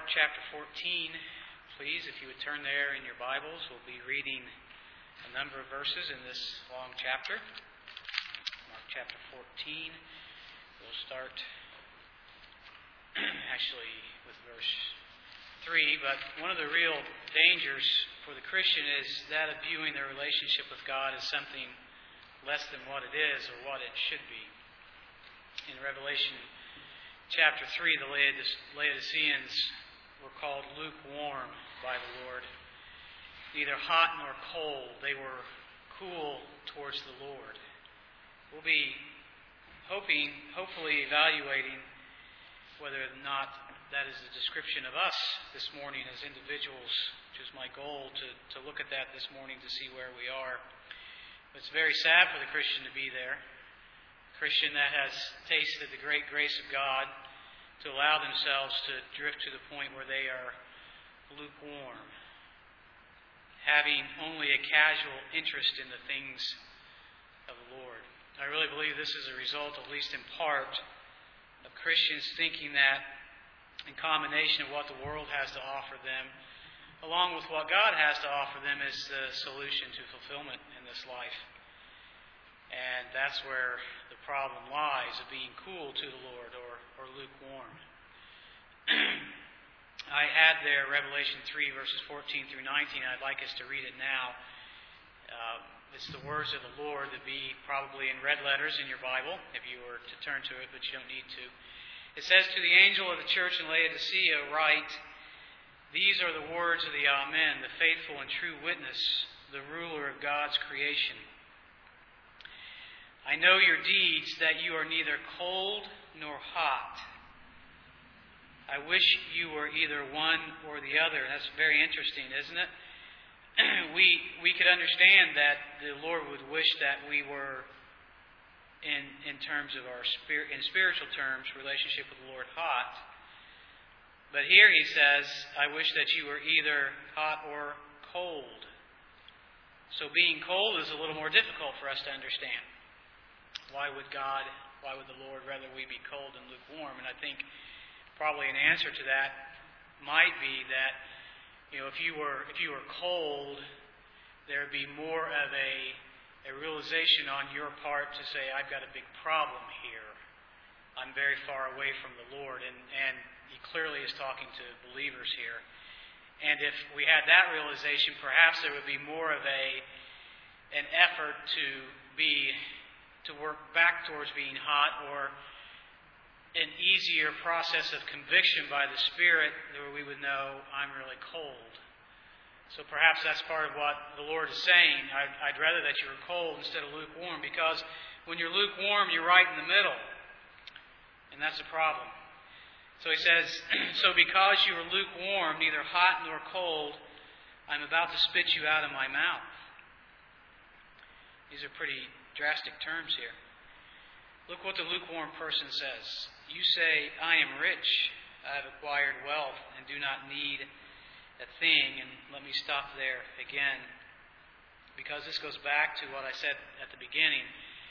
Mark chapter 14. Please, if you would turn there in your Bibles, we'll be reading a number of verses in this long chapter. Mark chapter 14. We'll start actually with verse 3. But one of the real dangers for the Christian is that of viewing their relationship with God as something less than what it is or what it should be. In Revelation chapter 3, the Laodiceans were called lukewarm by the Lord. Neither hot nor cold. They were cool towards the Lord. We'll be hopefully evaluating whether or not that is a description of us this morning as individuals, which is my goal to look at that this morning to see where we are. It's very sad for the Christian to be there. Christian that has tasted the great grace of God to allow themselves to drift to the point where they are lukewarm, having only a casual interest in the things of the Lord. I really believe this is a result, at least in part, of Christians thinking that in combination of what the world has to offer them, along with what God has to offer them, is the solution to fulfillment in this life. And that's where the problem lies, of being cool to the Lord or lukewarm. I had there Revelation 3, verses 14 through 19. I'd like us to read it now. It's the words of the Lord that be probably in red letters in your Bible, if you were to turn to it, but you don't need to. It says, "To the angel of the church in Laodicea write, These are the words of the Amen, the faithful and true witness, the ruler of God's creation. I know your deeds, that you are neither cold nor hot. I wish you were either one or the other." That's very interesting, isn't it? We could understand that the Lord would wish that we were, in terms of our spirit, in spiritual terms, relationship with the Lord, hot. But here he says, "I wish that you were either hot or cold." So being cold is a little more difficult for us to understand. Why would the Lord rather we be cold and lukewarm? And I think probably an answer to that might be that, if you were cold, there would be more of a realization on your part to say, "I've got a big problem here. I'm very far away from the Lord." And he clearly is talking to believers here. And if we had that realization, perhaps there would be more of an effort to work back towards being hot, or an easier process of conviction by the Spirit where we would know, I'm really cold. So perhaps that's part of what the Lord is saying. I'd rather that you were cold instead of lukewarm, because when you're lukewarm, you're right in the middle. And that's a problem. So he says, "So because you are lukewarm, neither hot nor cold, I'm about to spit you out of my mouth." These are pretty drastic terms here. Look what the lukewarm person says. "You say, I am rich, I have acquired wealth, and do not need a thing." And let me stop there again, because this goes back to what I said at the beginning.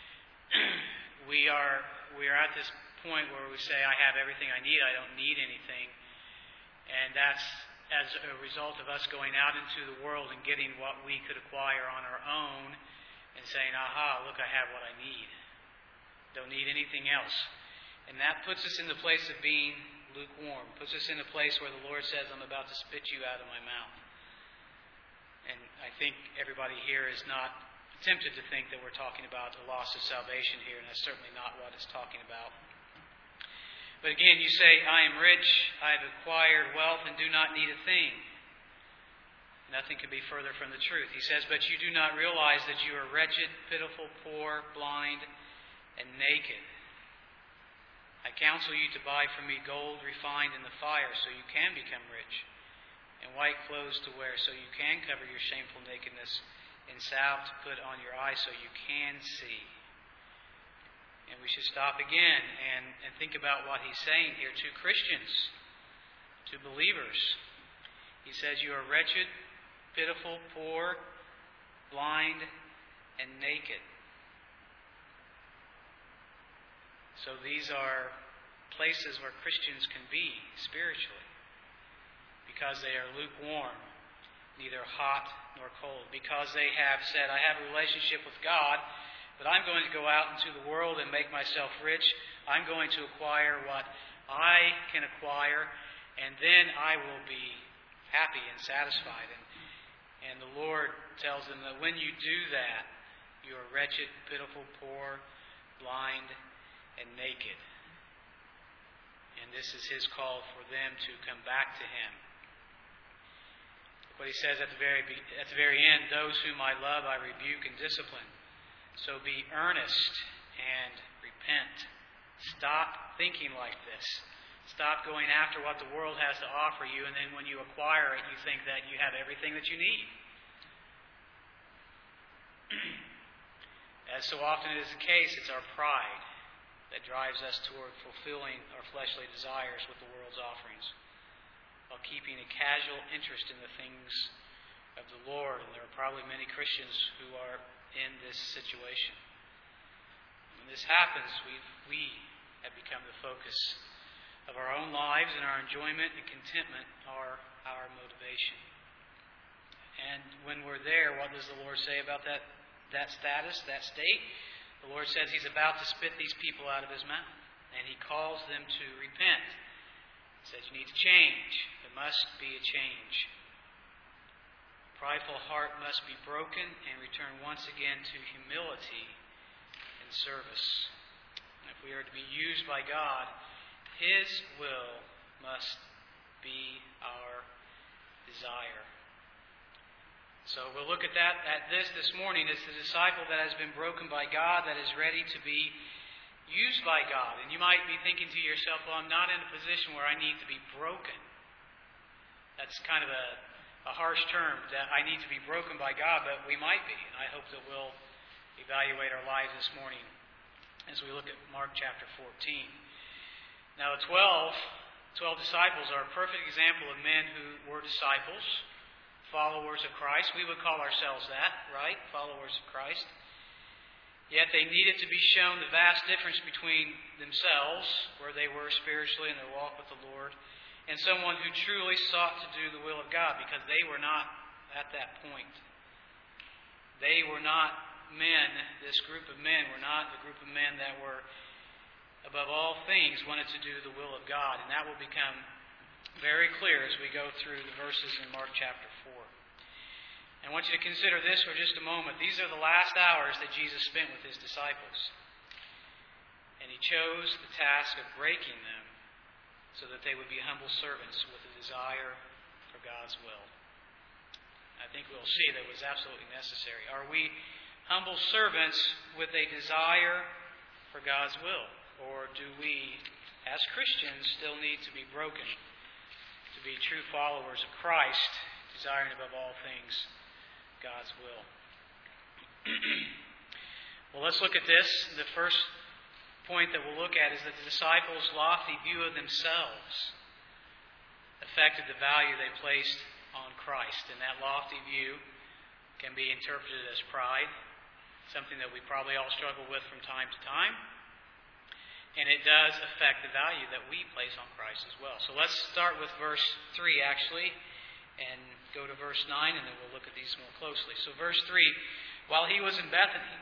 We are at this point where we say, I have everything I need, I don't need anything. And that's as a result of us going out into the world and getting what we could acquire on our own and saying, aha, look, I have what I need. Don't need anything else. And that puts us in the place of being lukewarm. Puts us in a place where the Lord says, I'm about to spit you out of my mouth. And I think everybody here is not tempted to think that we're talking about the loss of salvation here, and that's certainly not what it's talking about. But again, you say, I am rich, I have acquired wealth, and do not need a thing. Nothing could be further from the truth. He says, but you do not realize that you are wretched, pitiful, poor, blind, and naked. I counsel you to buy from me gold refined in the fire, so you can become rich, and white clothes to wear, so you can cover your shameful nakedness, and salve to put on your eyes, so you can see. And we should stop again and think about what he's saying here to Christians, to believers. He says, you are wretched, pitiful, poor, blind, and naked. So these are places where Christians can be spiritually. because they are lukewarm, neither hot nor cold. Because they have said, I have a relationship with God, but I'm going to go out into the world and make myself rich. I'm going to acquire what I can acquire, and then I will be happy and satisfied. And the Lord tells them that when you do that, you are wretched, pitiful, poor, blind, and naked. And this is His call for them to come back to Him. Look what He says at the very end, those whom I love I rebuke and discipline. So be earnest and repent. Stop thinking like this. Stop going after what the world has to offer you, and then when you acquire it, you think that you have everything that you need. As so often is the case, it's our pride that drives us toward fulfilling our fleshly desires with the world's offerings, while keeping a casual interest in the things of the Lord. And there are probably many Christians who are in this situation. When this happens, we have become the focus of our own lives, and our enjoyment and contentment are our motivation. And when we're there, what does the Lord say about that status, that state? The Lord says He's about to spit these people out of His mouth, and He calls them to repent. He says you need to change. There must be a change. A prideful heart must be broken and return once again to humility and service. And if we are to be used by God, His will must be our desire. So we'll look at this morning. It's the disciple that has been broken by God that is ready to be used by God. And you might be thinking to yourself, well, I'm not in a position where I need to be broken. That's kind of a harsh term, that I need to be broken by God, but we might be. And I hope that we'll evaluate our lives this morning as we look at Mark chapter 14. Now, the 12 disciples are a perfect example of men who were disciples, followers of Christ. We would call ourselves that, right? Followers of Christ. Yet they needed to be shown the vast difference between themselves, where they were spiritually in their walk with the Lord, and someone who truly sought to do the will of God, because they were not at that point. They were not men, this group of men were not the group of men that were, above all things, wanted to do the will of God. And that will become very clear as we go through the verses in Mark chapter 4. And I want you to consider this for just a moment. These are the last hours that Jesus spent with His disciples. And He chose the task of breaking them so that they would be humble servants with a desire for God's will. I think we'll see that it was absolutely necessary. Are we humble servants with a desire for God's will? Or do we, as Christians, still need to be broken to be true followers of Christ, desiring above all things God's will? Well, let's look at this. The first point that we'll look at is that the disciples' lofty view of themselves affected the value they placed on Christ. And that lofty view can be interpreted as pride, something that we probably all struggle with from time to time. And it does affect the value that we place on Christ as well. So let's start with verse 3, actually, and go to verse 9, and then we'll look at these more closely. So verse 3, while He was in Bethany,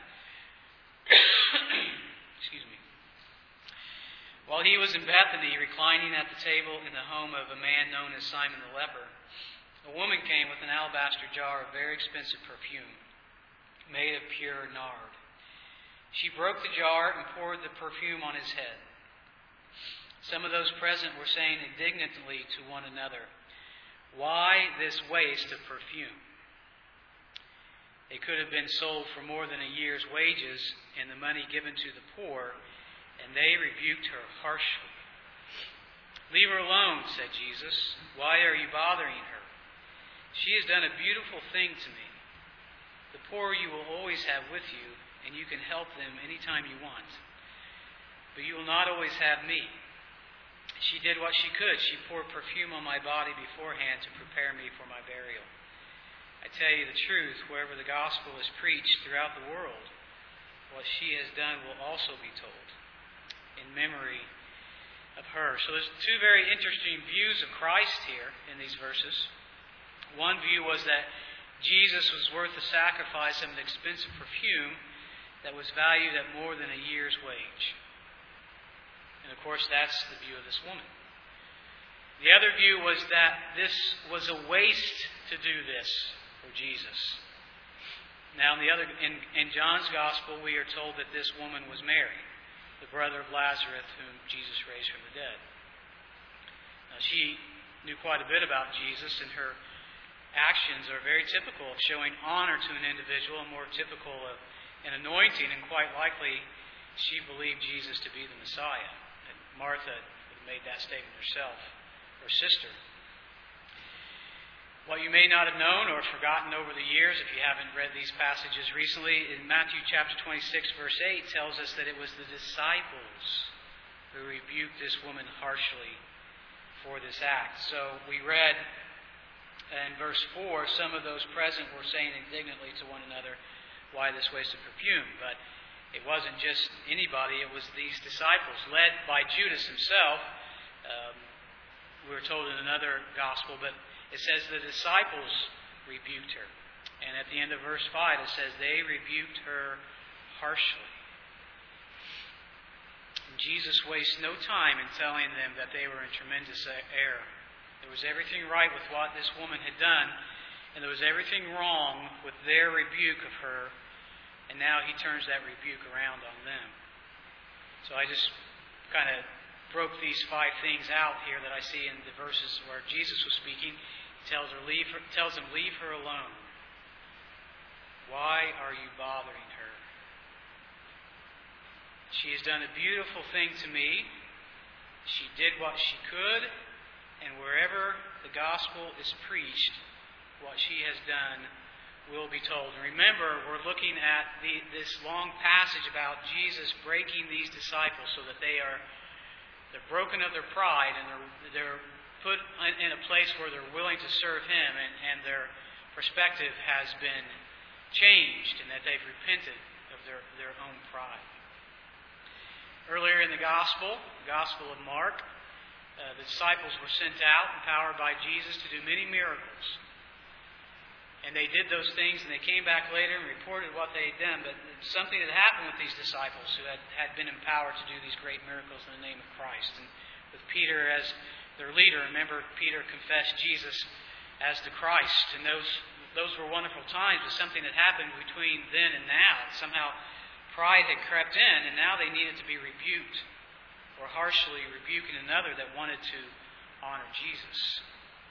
while He was in Bethany, reclining at the table in the home of a man known as Simon the leper, a woman came with an alabaster jar of very expensive perfume, made of pure nard. She broke the jar and poured the perfume on His head. Some of those present were saying indignantly to one another, "Why this waste of perfume? It could have been sold for more than a year's wages and the money given to the poor." And they rebuked her harshly. "Leave her alone," said Jesus. "Why are you bothering her? She has done a beautiful thing to me. The poor you will always have with you, and you can help them anytime you want. But you will not always have me. She did what she could. She poured perfume on my body beforehand to prepare me for my burial. I tell you the truth, wherever the gospel is preached throughout the world, what she has done will also be told in memory of her. So there's two very interesting views of Christ here in these verses. One view was that Jesus was worth the sacrifice of an expensive perfume that was valued at more than a year's wage. And of course, that's the view of this woman. The other view was that this was a waste to do this for Jesus. Now, in John's Gospel, we are told that this woman was Mary, the brother of Lazarus, whom Jesus raised from the dead. Now, she knew quite a bit about Jesus, and her actions are very typical of showing honor to an individual, and more typical of an anointing, and quite likely she believed Jesus to be the Messiah. And Martha made that statement herself, her sister. What you may not have known or forgotten over the years, if you haven't read these passages recently, in Matthew chapter 26, verse 8 tells us that it was the disciples who rebuked this woman harshly for this act. So we read in verse 4, some of those present were saying indignantly to one another, "Why this waste of perfume?" But it wasn't just anybody, it was these disciples, led by Judas himself. We were told in another gospel, but it says the disciples rebuked her. And at the end of verse 5, it says they rebuked her harshly. And Jesus wastes no time in telling them that they were in tremendous error. There was everything right with what this woman had done, and there was everything wrong with their rebuke of her, and now he turns that rebuke around on them. So I just kind of broke these 5 things out here that I see in the verses where Jesus was speaking. He tells them, leave her alone. Why are you bothering her? She has done a beautiful thing to me. She did what she could, and wherever the gospel is preached, what she has done will be told. And remember, we're looking at this long passage about Jesus breaking these disciples so that they're broken of their pride, and they're put in a place where they're willing to serve Him, and their perspective has been changed, and that they've repented of their own pride. Earlier in the Gospel of Mark, the disciples were sent out, empowered by Jesus to do many miracles. And they did those things, and they came back later and reported what they had done. But something had happened with these disciples who had been empowered to do these great miracles in the name of Christ. And with Peter as their leader, remember, Peter confessed Jesus as the Christ. And those were wonderful times, but something had happened between then and now. Somehow pride had crept in, and now they needed to be rebuked, or harshly rebuking another that wanted to honor Jesus.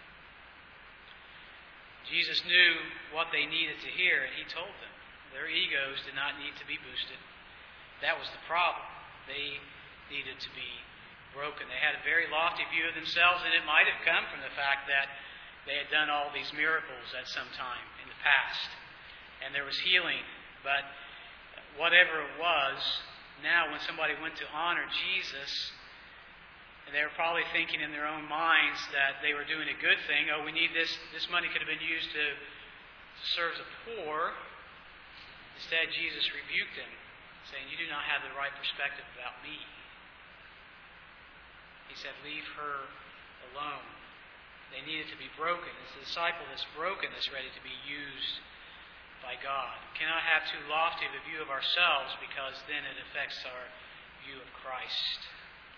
Jesus knew what they needed to hear, and He told them. Their egos did not need to be boosted. That was the problem. They needed to be broken. They had a very lofty view of themselves, and it might have come from the fact that they had done all these miracles at some time in the past, and there was healing. But whatever it was, now when somebody went to honor Jesus, and they were probably thinking in their own minds that they were doing a good thing. Oh, we need this. This money could have been used to serve the poor. Instead, Jesus rebuked them, saying, "You do not have the right perspective about me." He said, "Leave her alone." They needed to be broken. It's the disciple that's broken that's ready to be used by God. We cannot have too lofty of a view of ourselves, because then it affects our view of Christ.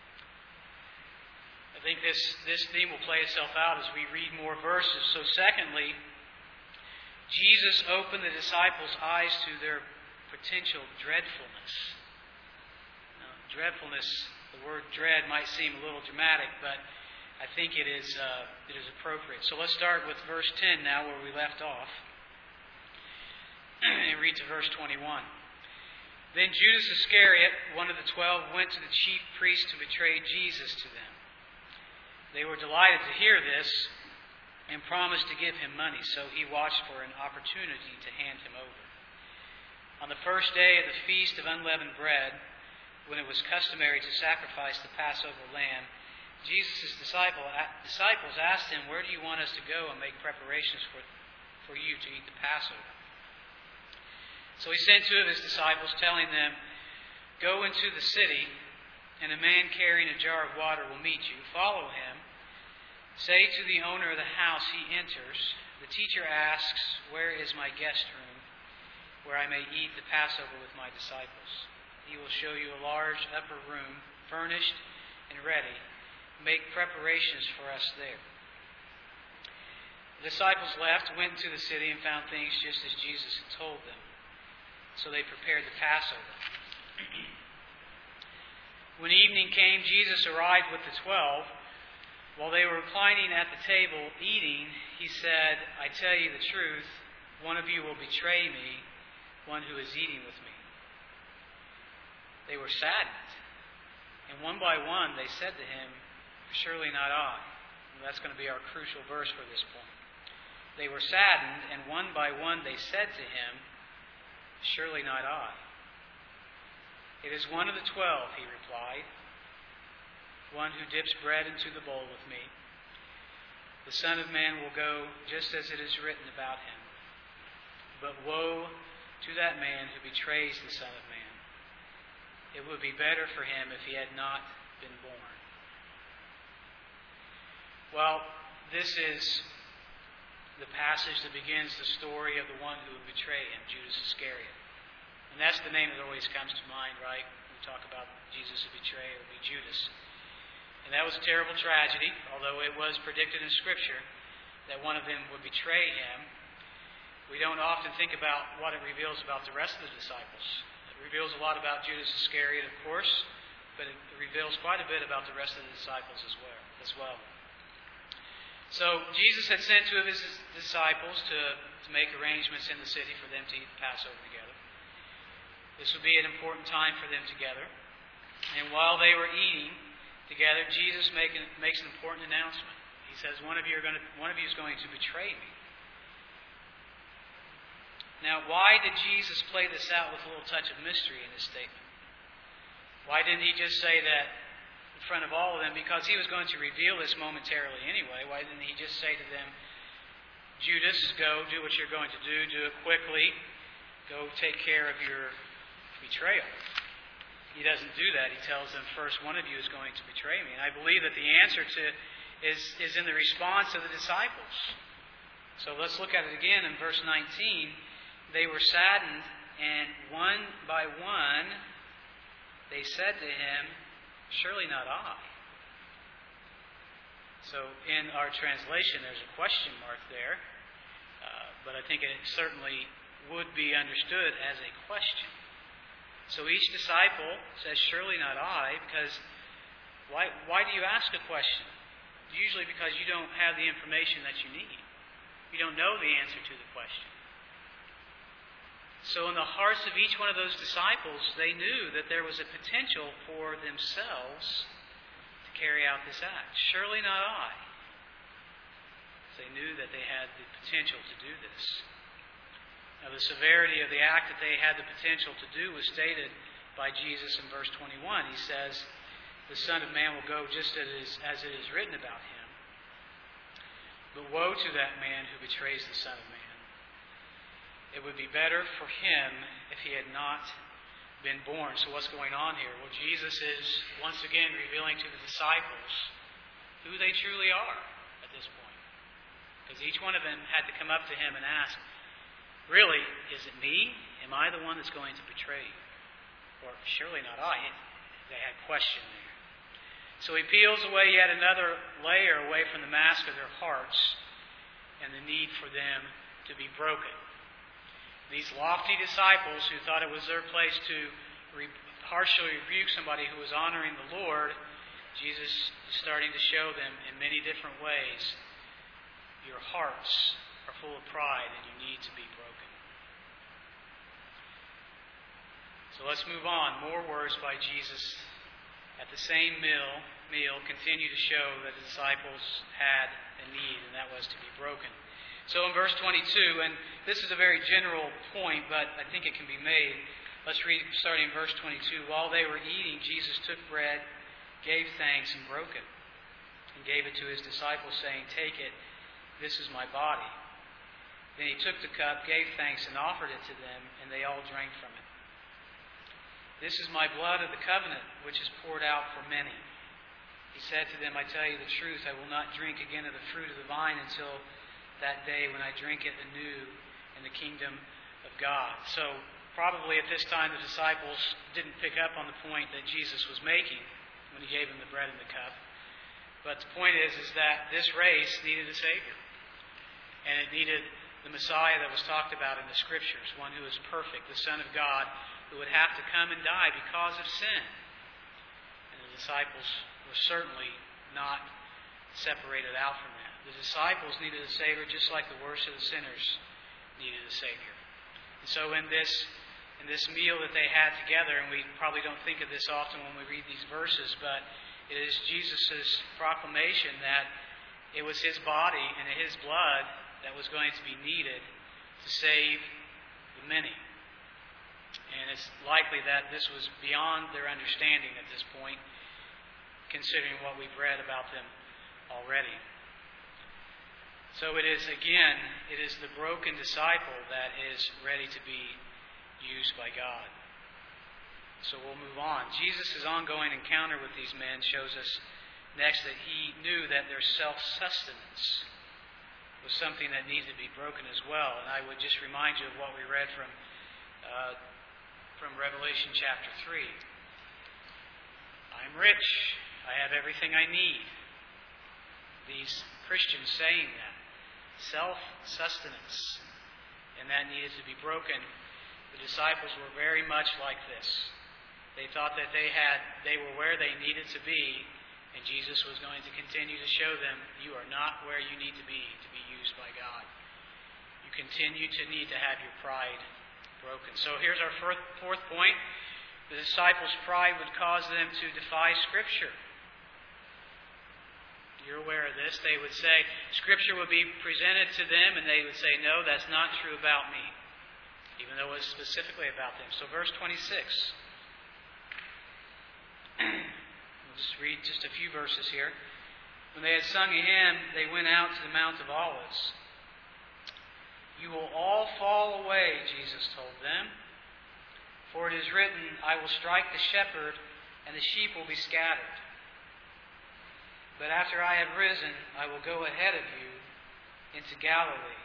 I think this theme will play itself out as we read more verses. So secondly, Jesus opened the disciples' eyes to their potential dreadfulness. Now, dreadfulness, the word dread might seem a little dramatic, but I think it is appropriate. So let's start with verse 10 now, where we left off, and read to verse 21. Then Judas Iscariot, one of the 12, went to the chief priests to betray Jesus to them. They were delighted to hear this and promised to give him money, so he watched for an opportunity to hand him over. On the first day of the Feast of Unleavened Bread, when it was customary to sacrifice the Passover lamb, Jesus' disciples asked him, "Where do you want us to go and make preparations for you to eat the Passover?" So he sent 2 of his disciples, telling them, "Go into the city, and a man carrying a jar of water will meet you. Follow him. Say to the owner of the house he enters, the teacher asks, where is my guest room, where I may eat the Passover with my disciples? He will show you a large upper room, furnished and ready. Make preparations for us there. The disciples left, went into the city, and found things just as Jesus had told them. So they prepared the Passover. When evening came, Jesus arrived with the 12. While they were reclining at the table eating, he said, I tell you the truth, one of you will betray me, one who is eating with me. They were saddened, and one by one they said to him, surely not I. And that's going to be our crucial verse for this point. They were saddened, and one by one they said to him, surely not I. It is one of the 12, he replied, one who dips bread into the bowl with me. The Son of Man will go just as it is written about him. But woe to that man who betrays the Son of Man. It would be better for him if he had not been born. Well, this is the passage that begins the story of the one who would betray him, Judas Iscariot. And that's the name that always comes to mind, right? When we talk about Jesus' betrayer, it would be Judas. And that was a terrible tragedy, although it was predicted in Scripture that one of them would betray him. We don't often think about what it reveals about the rest of the disciples. It reveals a lot about Judas Iscariot, of course, but it reveals quite a bit about the rest of the disciples as well. So Jesus had sent two of his disciples to make arrangements in the city for them to eat the Passover together. This would be an important time for them together. And while they were eating together, Jesus makes an important announcement. He says, one of you is going to betray me. Now, why did Jesus play this out with a little touch of mystery in his statement? Why didn't he just say that in front of all of them? Because he was going to reveal this momentarily anyway. Why didn't he just say to them, Judas, go, do what you're going to do it quickly. Go take care of your betrayal. He doesn't do that. He tells them first, one of you is going to betray me. And I believe that the answer is in the response of the disciples. So let's look at it again in verse 19. They were saddened, and one by one they said to him, surely not I. So in our translation there's a question mark there, but I think it certainly would be understood as a question. So each disciple says, surely not I, because why do you ask a question? Usually because you don't have the information that you need. You don't know the answer to the question. So in the hearts of each one of those disciples, they knew that there was a potential for themselves to carry out this act. Surely not I. They knew that they had the potential to do this. Now, the severity of the act that they had the potential to do was stated by Jesus in verse 21. He says, the Son of Man will go just as it is written about him. But woe to that man who betrays the Son of Man. It would be better for him if he had not been born. So what's going on here? Well, Jesus is once again revealing to the disciples who they truly are at this point. Because each one of them had to come up to him and ask, really, is it me? Am I the one that's going to betray you? Or surely not I. They had question there. So he peels away yet another layer away from the mask of their hearts and the need for them to be broken. These lofty disciples who thought it was their place to harshly rebuke somebody who was honoring the Lord, Jesus is starting to show them in many different ways, your hearts are full of pride and you need to be broken. So let's move on. More words by Jesus at the same meal continue to show that the disciples had a need, and that was to be broken. So in verse 22, and this is a very general point, but I think it can be made. Let's read starting in verse 22. While they were eating, Jesus took bread, gave thanks, and broke it, and gave it to his disciples, saying, take it, this is my body. Then he took the cup, gave thanks, and offered it to them, and they all drank from it. This is my blood of the covenant, which is poured out for many. He said to them, I tell you the truth, I will not drink again of the fruit of the vine until that day when I drink it anew in the kingdom of God. So probably at this time the disciples didn't pick up on the point that Jesus was making when he gave them the bread and the cup. But the point is that this race needed a Savior. And it needed the Messiah that was talked about in the Scriptures, one who is perfect, the Son of God, who would have to come and die because of sin. And the disciples were certainly not separated out from that. The disciples needed a Savior just like the worst of the sinners needed a Savior. And so in this meal that they had together, and we probably don't think of this often when we read these verses, but it is Jesus' proclamation that it was His body and His blood that was going to be needed to save the many. And it's likely that this was beyond their understanding at this point, considering what we've read about them already. So it is the broken disciple that is ready to be used by God. So we'll move on. Jesus' ongoing encounter with these men shows us next that He knew that their self-sustenance was something that needed to be broken as well. And I would just remind you of what we read from Revelation chapter 3. I am rich. I have everything I need. These Christians saying that. Self-sustenance. And that needed to be broken. The disciples were very much like this. They thought that they were where they needed to be, and Jesus was going to continue to show them, you are not where you need to be used by God. You continue to need to have your pride broken. So here's our fourth point. The disciples' pride would cause them to defy Scripture. You're aware of this. They would say, Scripture would be presented to them, and they would say, no, that's not true about me, even though it was specifically about them. So verse 26. We'll just read just a few verses here. When they had sung a hymn, they went out to the Mount of Olives. You will all fall away, Jesus told them. For it is written, I will strike the shepherd, and the sheep will be scattered. But after I have risen, I will go ahead of you into Galilee.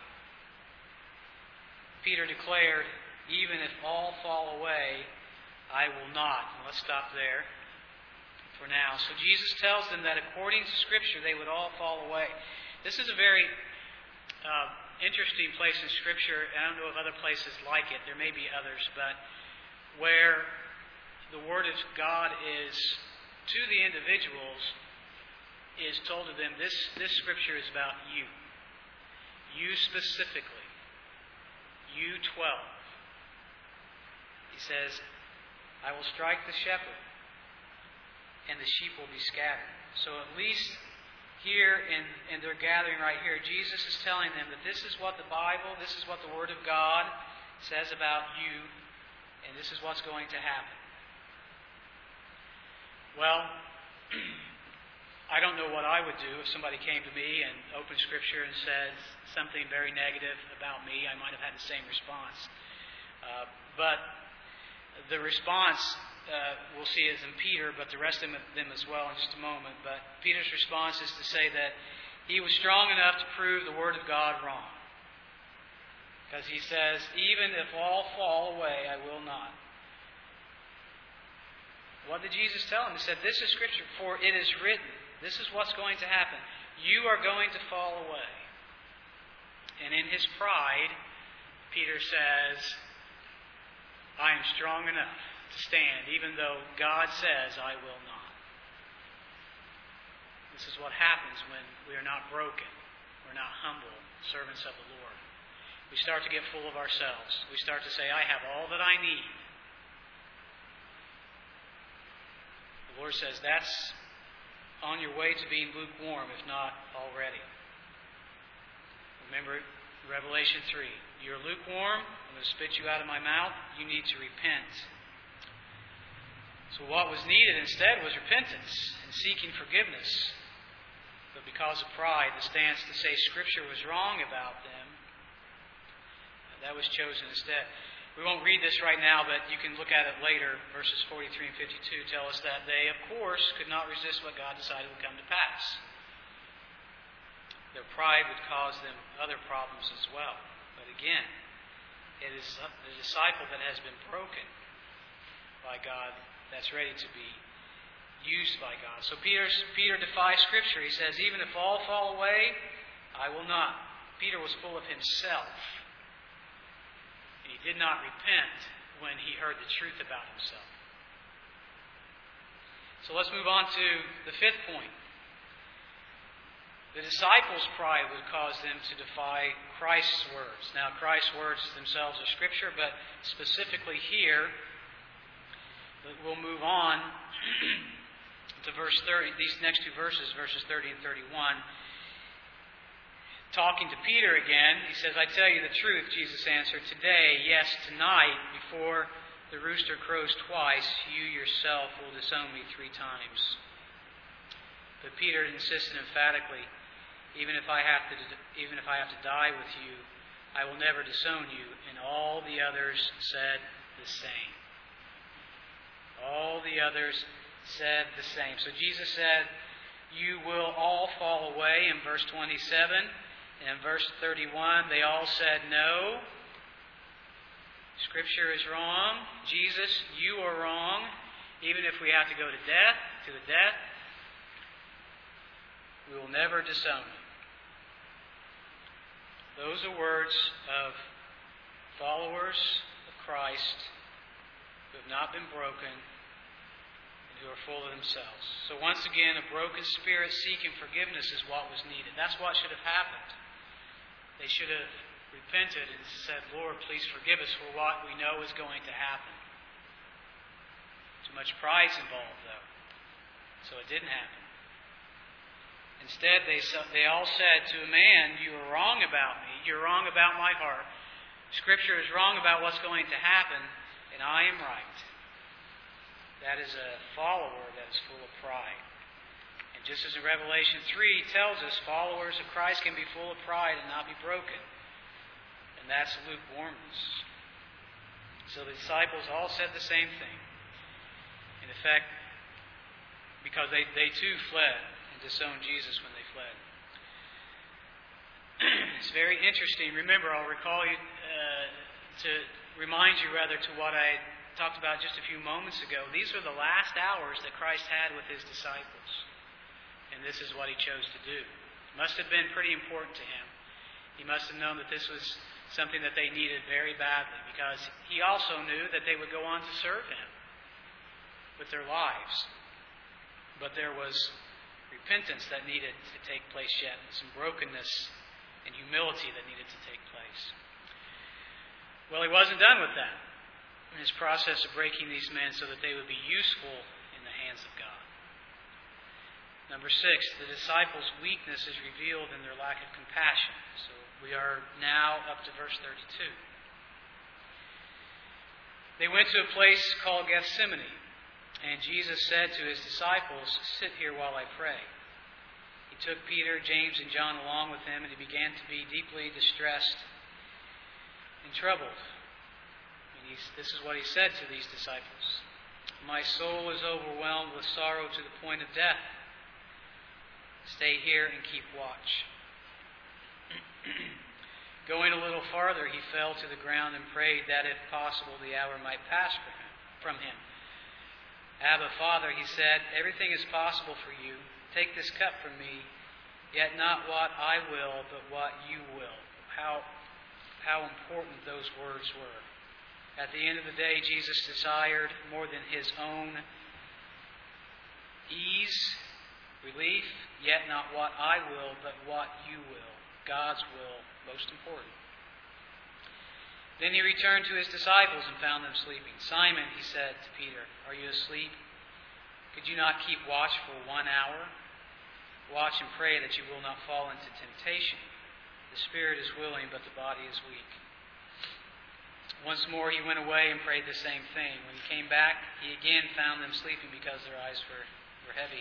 Peter declared, even if all fall away, I will not. And let's stop there for now. So Jesus tells them that according to Scripture, they would all fall away. This is a very interesting place in Scripture. I don't know of other places like it. There may be others, but where the Word of God is to the individuals, is told to them, this Scripture is about you. You specifically. You 12. He says, I will strike the shepherd, and the sheep will be scattered. So at least here in their gathering right here, Jesus is telling them that this is what the Bible, this is what the Word of God says about you, and this is what's going to happen. Well, I don't know what I would do if somebody came to me and opened Scripture and said something very negative about me. I might have had the same response. But the response we'll see is in Peter, but the rest of them as well in just a moment. But Peter's response is to say that he was strong enough to prove the Word of God wrong. Because he says, even if all fall away, I will not. What did Jesus tell him? He said, this is Scripture, for it is written. This is what's going to happen. You are going to fall away. And in his pride, Peter says, I am strong enough to stand, even though God says I will not. This is what happens when we are not broken. We're not humble servants of the Lord. We start to get full of ourselves. We start to say, I have all that I need. The Lord says, that's on your way to being lukewarm, if not already. Remember Revelation 3. You're lukewarm, I'm going to spit you out of my mouth. You need to repent. So what was needed instead was repentance and seeking forgiveness. But because of pride, the stance to say Scripture was wrong about them, that was chosen instead. We won't read this right now, but you can look at it later. Verses 43 and 52 tell us that they, of course, could not resist what God decided would come to pass. Their pride would cause them other problems as well. But again, it is the disciple that has been broken by God that's ready to be used by God. So Peter defies Scripture. He says, even if all fall away, I will not. Peter was full of himself. And he did not repent when he heard the truth about himself. So let's move on to the fifth point. The disciples' pride would cause them to defy Christ's words. Now, Christ's words themselves are Scripture, but specifically here, we'll move on to verse 30, these next two verses, verses 30 and 31. Talking to Peter again, he says, I tell you the truth, Jesus answered, today, yes, tonight, before the rooster crows twice, you yourself will disown me 3 times. But Peter insisted emphatically, even if I have to die with you, I will never disown you. And all the others said the same. All the others said the same. So Jesus said, you will all fall away in verse 27. And in verse 31, they all said no. Scripture is wrong. Jesus, you are wrong. Even if we have to go to the death, we will never disown you. Those are words of followers of Christ who have not been broken and who are full of themselves. So once again, a broken spirit seeking forgiveness is what was needed. That's what should have happened. They should have repented and said, Lord, please forgive us for what we know is going to happen. Too much pride's involved, though. So it didn't happen. Instead, they all said to a man, you are wrong about me. You're wrong about my heart. Scripture is wrong about what's going to happen, and I am right. That is a follower that is full of pride. And just as in Revelation 3 tells us, followers of Christ can be full of pride and not be broken. And that's lukewarmness. So the disciples all said the same thing. In effect, because they too fled and disowned Jesus when they fled. It's very interesting. Remember, I'll recall you to remind you rather to what I talked about just a few moments ago. These are the last hours that Christ had with His disciples. And this is what He chose to do. It must have been pretty important to Him. He must have known that this was something that they needed very badly, because He also knew that they would go on to serve Him with their lives. But there was repentance that needed to take place yet, and some brokenness and humility that needed to take place. Well, He wasn't done with that in His process of breaking these men so that they would be useful in the hands of God. Number 6, the disciples' weakness is revealed in their lack of compassion. So we are now up to verse 32. They went to a place called Gethsemane, and Jesus said to His disciples, sit here while I pray. He took Peter, James, and John along with Him, and He began to be deeply distressed and troubled. And this is what He said to these disciples. My soul is overwhelmed with sorrow to the point of death. Stay here and keep watch. Going a little farther, He fell to the ground and prayed that, if possible, the hour might pass from Him. Abba, Father, He said, everything is possible for you. Take this cup from me, yet not what I will, but what you will. How important those words were. At the end of the day, Jesus desired more than His own ease, relief, yet not what I will, but what you will. God's will, most important. Then He returned to His disciples and found them sleeping. Simon, He said to Peter, are you asleep? Could you not keep watch for 1 hour? Watch and pray that you will not fall into temptation. The spirit is willing, but the body is weak. Once more He went away and prayed the same thing. When He came back, He again found them sleeping because their eyes were heavy.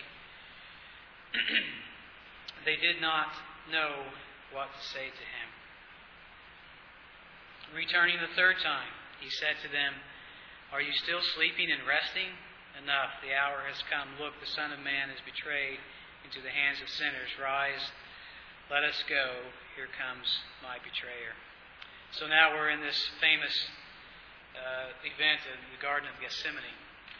They did not know what to say to Him. Returning the third time, He said to them, "Are you still sleeping and resting? Enough, the hour has come. Look, the Son of Man is betrayed into the hands of sinners. Rise, let us go. Here comes my betrayer." So now we're in this famous event in the Garden of Gethsemane.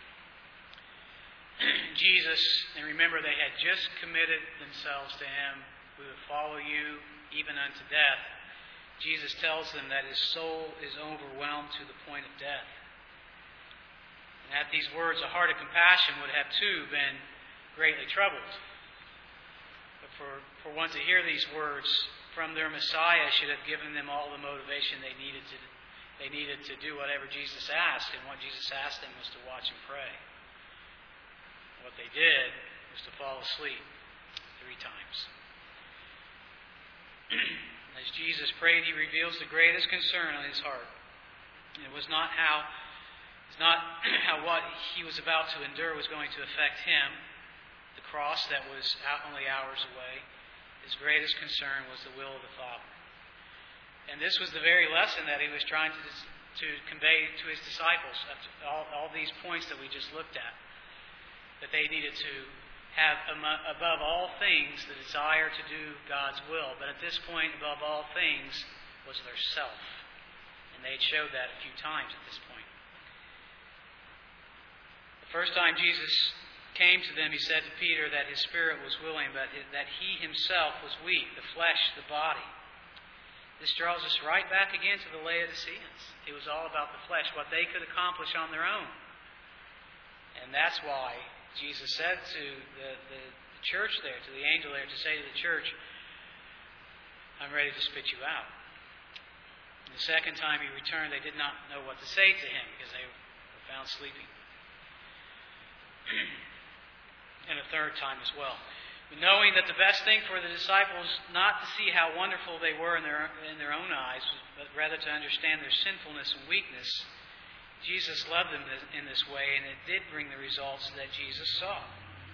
Jesus, and remember they had just committed themselves to Him, "We will follow you even unto death." Jesus tells them that His soul is overwhelmed to the point of death. And at these words, a heart of compassion would have too been greatly troubled. But for one to hear these words from their Messiah should have given them all the motivation they needed to do whatever Jesus asked. And what Jesus asked them was to watch and pray. What they did was to fall asleep 3 times. As Jesus prayed, He reveals the greatest concern on His heart. It was not how what He was about to endure was going to affect Him, the cross that was only hours away. His greatest concern was the will of the Father. And this was the very lesson that He was trying to convey to His disciples. All these points that we just looked at. That they needed to have, above all things, the desire to do God's will. But at this point, above all things, was their self. And they had showed that a few times at this point. The first time Jesus came to them, He said to Peter that his spirit was willing, but that he himself was weak, the flesh, the body. This draws us right back again to the Laodiceans. It was all about the flesh, what they could accomplish on their own. And that's why Jesus said to the church there, to the angel there, to say to the church, "I'm ready to spit you out." And the second time He returned, they did not know what to say to Him because they were found sleeping. And a third time as well. But knowing that the best thing for the disciples not to see how wonderful they were in their own eyes, but rather to understand their sinfulness and weakness, Jesus loved them in this way, and it did bring the results that Jesus saw.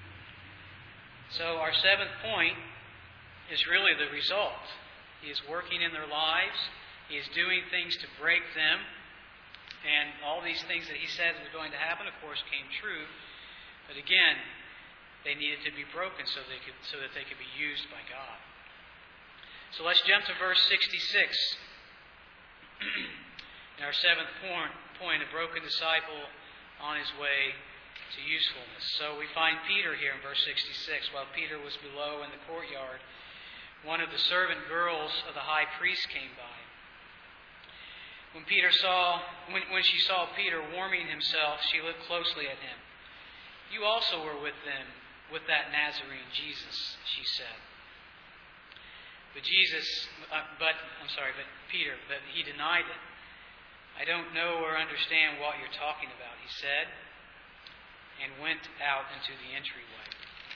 So our 7th point is really the result. He is working in their lives. He is doing things to break them. And all these things that He said was going to happen, of course, came true. But again, they needed to be broken so that they could be used by God. So let's jump to verse 66. In our 7th point, a broken disciple on his way to usefulness. So we find Peter here in verse 66. While Peter was below in the courtyard, one of the servant girls of the high priest came by. When she saw Peter warming himself, she looked closely at him. "You also were with them, with that Nazarene Jesus," she said. But Peter he denied it. "I don't know or understand what you're talking about," he said, and went out into the entryway.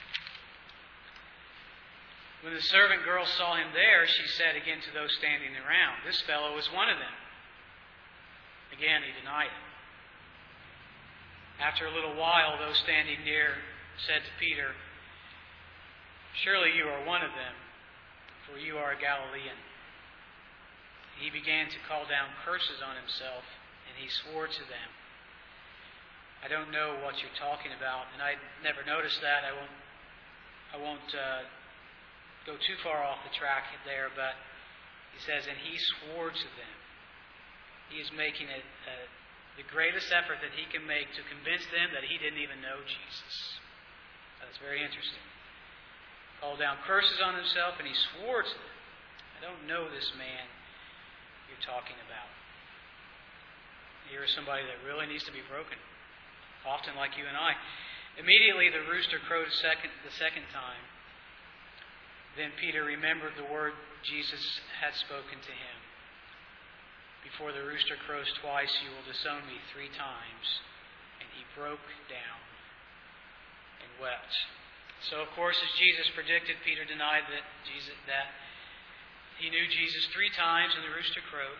When the servant girl saw him there, she said again to those standing around, "This fellow is one of them." Again, he denied it. After a little while, those standing near said to Peter, "Surely you are one of them, for you are a Galilean." He began to call down curses on himself, and he swore to them, "I don't know what you're talking about." And I never noticed that. I won't go too far off the track there, but he says, and he swore to them. He is making the greatest effort that he can make to convince them that he didn't even know Jesus. That's very interesting. Called down curses on himself, and he swore to them, "I don't know this man you're talking about." Here is somebody that really needs to be broken, often like you and I. Immediately the rooster crowed the second time. Then Peter remembered the word Jesus had spoken to him. "Before the rooster crows twice, you will disown me 3 times." And he broke down and wept. So, of course, as Jesus predicted, Peter denied that he knew Jesus 3 times, and the rooster crowed.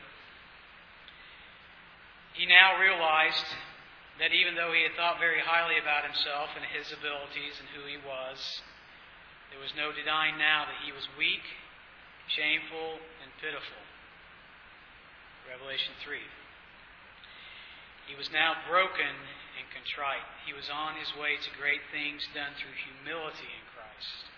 He now realized that even though he had thought very highly about himself and his abilities and who he was, there was no denying now that he was weak, shameful, and pitiful. Revelation 3. He was now broken and contrite. He was on his way to great things done through humility in Christ.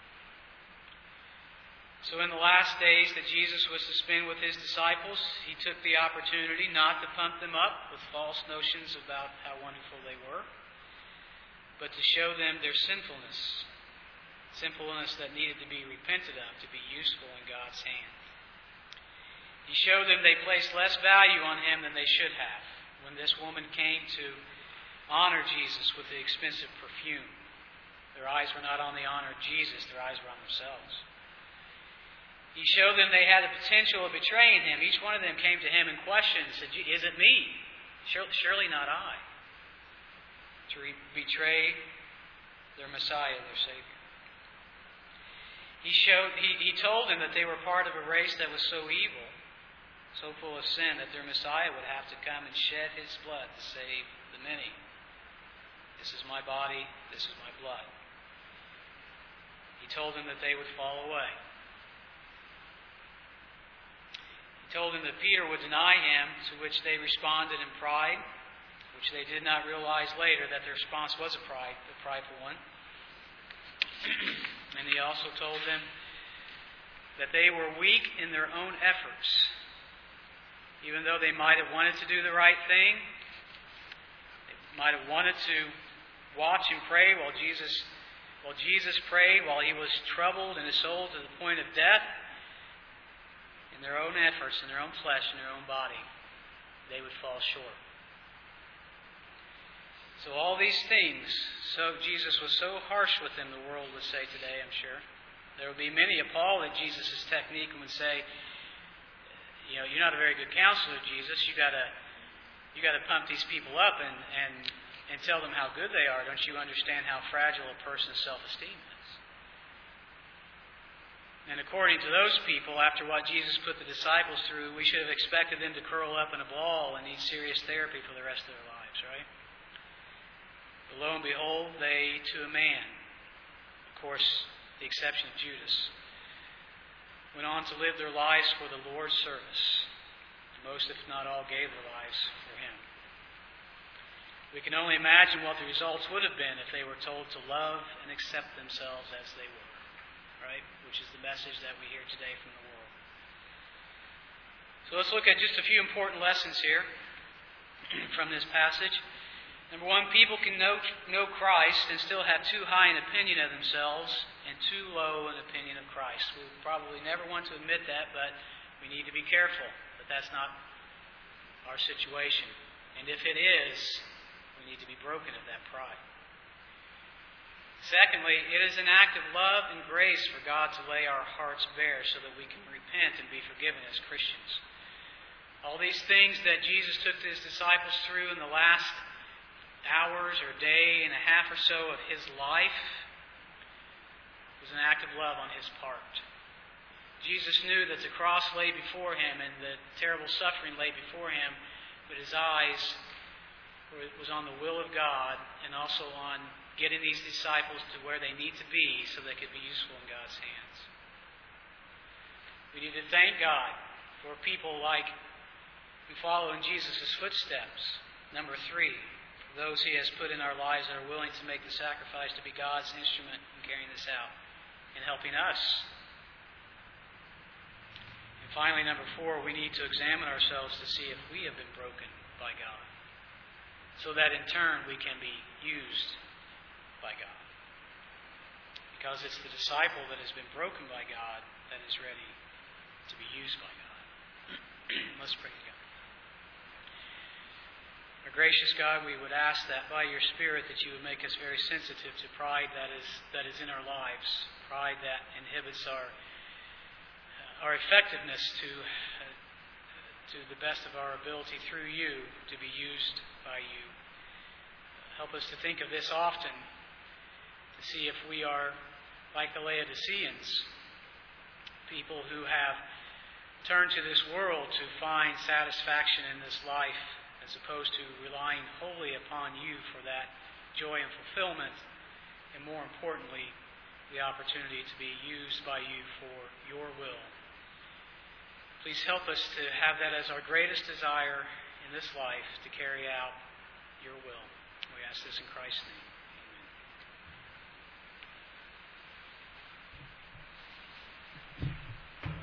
So in the last days that Jesus was to spend with his disciples, he took the opportunity not to pump them up with false notions about how wonderful they were, but to show them their sinfulness that needed to be repented of to be useful in God's hand. He showed them they placed less value on him than they should have. When this woman came to honor Jesus with the expensive perfume, their eyes were not on the honor of Jesus, their eyes were on themselves. He showed them they had the potential of betraying him. Each one of them came to him in question and said, "Is it me? Surely not I." To betray their Messiah, their Savior. He told them that they were part of a race that was so evil, so full of sin, that their Messiah would have to come and shed his blood to save the many. This is my body, this is my blood. He told them that they would fall away. He told them that Peter would deny him, to which they responded in pride, which they did not realize later that their response was a prideful one. And he also told them that they were weak in their own efforts. Even though they might have wanted to do the right thing, they might have wanted to watch and pray while Jesus prayed, while he was troubled in his soul to the point of death, in their own efforts, in their own flesh, in their own body, they would fall short. So all these things, so Jesus was so harsh with them, the world would say today, I'm sure. There would be many appalled at Jesus' technique and would say, you're not a very good counselor, Jesus. You got to pump these people up and tell them how good they are. Don't you understand how fragile a person's self-esteem is? And according to those people, after what Jesus put the disciples through, we should have expected them to curl up in a ball and need serious therapy for the rest of their lives, right? But lo and behold, they, to a man, of course, the exception of Judas, went on to live their lives for the Lord's service. Most, if not all, gave their lives for him. We can only imagine what the results would have been if they were told to love and accept themselves as they were, right? Which is the message that we hear today from the world. So let's look at just a few important lessons here from this passage. Number one, people can know Christ and still have too high an opinion of themselves and too low an opinion of Christ. We probably never want to admit that, but we need to be careful that that's not our situation. And if it is, we need to be broken of that pride. Secondly, it is an act of love and grace for God to lay our hearts bare so that we can repent and be forgiven as Christians. All these things that Jesus took his disciples through in the last hours or day and a half or so of his life was an act of love on his part. Jesus knew that the cross lay before him and the terrible suffering lay before him, but his eyes was on the will of God and also on getting these disciples to where they need to be so they could be useful in God's hands. We need to thank God for people like who follow in Jesus' footsteps. Number 3, those he has put in our lives that are willing to make the sacrifice to be God's instrument in carrying this out and helping us. And finally, number 4, we need to examine ourselves to see if we have been broken by God, so that in turn we can be used by God. Because it's the disciple that has been broken by God that is ready to be used by God. Let's pray together. Our gracious God, we would ask that by your Spirit that you would make us very sensitive to pride that is in our lives, pride that inhibits our effectiveness to the best of our ability through you to be used by you. Help us to think of this often, to see if we are like the Laodiceans, people who have turned to this world to find satisfaction in this life, as opposed to relying wholly upon you for that joy and fulfillment, and more importantly, the opportunity to be used by you for your will. Please help us to have that as our greatest desire in this life to carry out your will. We ask this in Christ's name.